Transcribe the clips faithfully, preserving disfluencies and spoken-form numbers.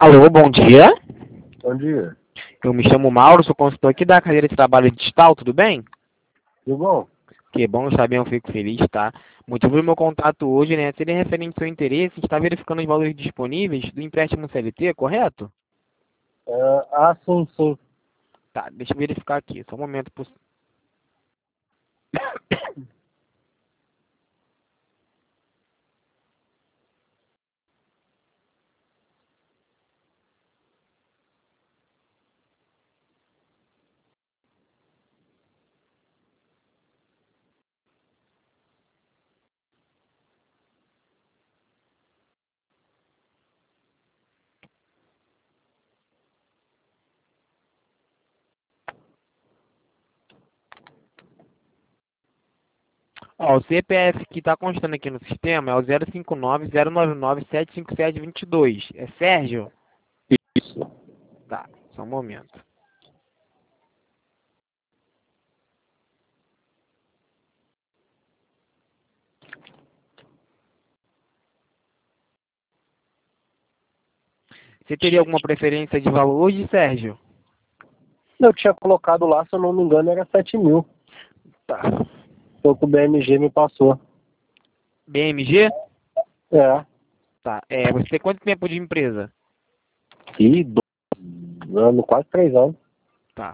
Alô, bom dia. Bom dia. Eu me chamo Mauro, sou consultor aqui da carreira de trabalho digital, tudo bem? Tudo bom? Que bom saber, eu fico feliz, tá? O motivo do meu contato hoje, né, seria referente ao seu interesse em estar verificando os valores disponíveis do empréstimo C L T, correto? É, ah, sim, sim. Tá, deixa eu verificar aqui, só um momento. Por... Ó, o C P F que está constando aqui no sistema é o zero cinco nove zero nove nove sete cinco sete dois dois. É Sérgio? Isso. Tá, só um momento. Você teria alguma preferência de valor hoje, Sérgio? Eu tinha colocado lá, se eu não me engano, era sete mil. Tá. Foi o que o B M G me passou. B M G? É. Tá. É, você tem quanto tempo de empresa? E dois anos, quase três anos. Tá.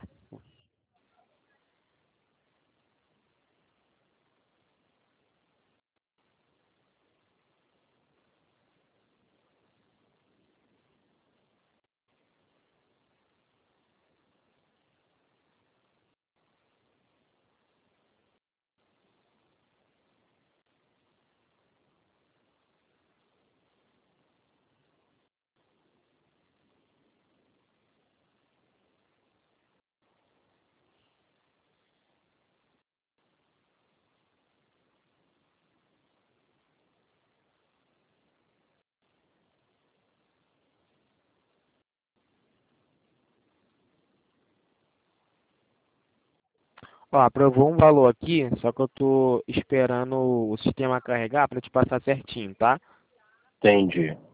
Ó, aprovou um valor aqui, só que eu tô esperando o sistema carregar para te passar certinho, tá? Entendi.